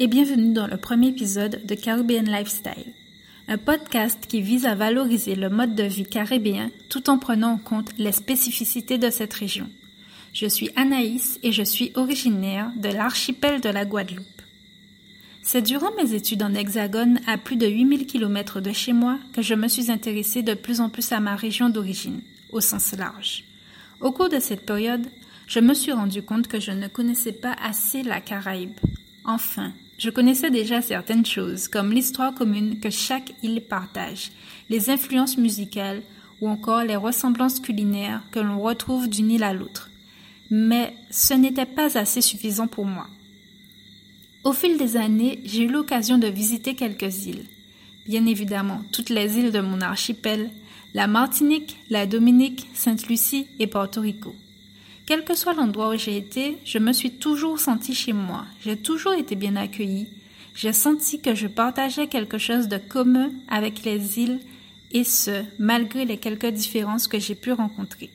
et bienvenue dans le premier épisode de Caribbean Lifestyle, un podcast qui vise à valoriser le mode de vie caribéen tout en prenant en compte les spécificités de cette région. Je suis Anaïs et je suis originaire de l'archipel de la Guadeloupe. C'est durant mes études en Hexagone, à plus de 8000 km de chez moi, que je me suis intéressée de plus en plus à ma région d'origine, au sens large. Au cours de cette période, je me suis rendu compte que je ne connaissais pas assez la Caraïbe. Enfin, je connaissais déjà certaines choses, comme l'histoire commune que chaque île partage, les influences musicales ou encore les ressemblances culinaires que l'on retrouve d'une île à l'autre. Mais ce n'était pas assez suffisant pour moi. Au fil des années, j'ai eu l'occasion de visiter quelques îles. Bien évidemment, toutes les îles de mon archipel, la Martinique, la Dominique, Sainte-Lucie et Porto Rico. Quel que soit l'endroit où j'ai été, je me suis toujours sentie chez moi. J'ai toujours été bien accueillie. J'ai senti que je partageais quelque chose de commun avec les îles et ce, malgré les quelques différences que j'ai pu rencontrer.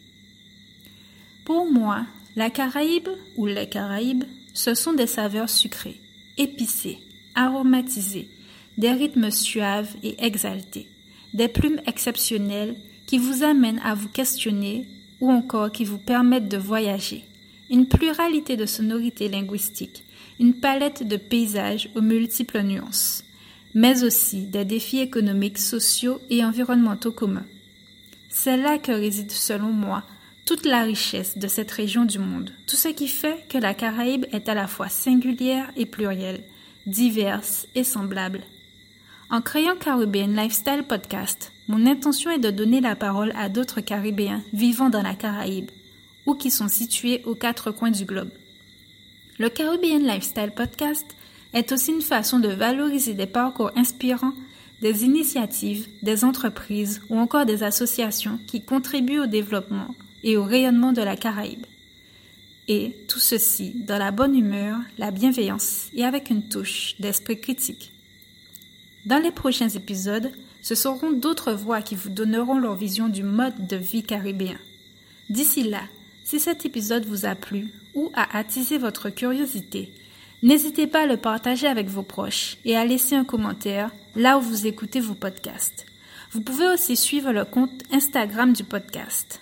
Pour moi, la Caraïbe ou les Caraïbes, ce sont des saveurs sucrées, épicées, aromatisées, des rythmes suaves et exaltés, des plumes exceptionnelles qui vous amènent à vous questionner ou encore qui vous permettent de voyager, une pluralité de sonorités linguistiques, une palette de paysages aux multiples nuances, mais aussi des défis économiques, sociaux et environnementaux communs. C'est là que réside, selon moi, toute la richesse de cette région du monde, tout ce qui fait que la Caraïbe est à la fois singulière et plurielle, diverse et semblable. En créant Caribbean Lifestyle Podcast, mon intention est de donner la parole à d'autres Caribéens vivant dans la Caraïbe ou qui sont situés aux quatre coins du globe. Le Caribbean Lifestyle Podcast est aussi une façon de valoriser des parcours inspirants, des initiatives, des entreprises ou encore des associations qui contribuent au développement et au rayonnement de la Caraïbe. Et tout ceci dans la bonne humeur, la bienveillance et avec une touche d'esprit critique. Dans les prochains épisodes, ce seront d'autres voix qui vous donneront leur vision du mode de vie caribéen. D'ici là, si cet épisode vous a plu ou a attisé votre curiosité, n'hésitez pas à le partager avec vos proches et à laisser un commentaire là où vous écoutez vos podcasts. Vous pouvez aussi suivre le compte Instagram du podcast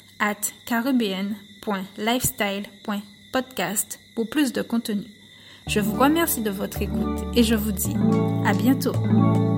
@caribbean.lifestyle.podcast pour plus de contenu. Je vous remercie de votre écoute et je vous dis à bientôt.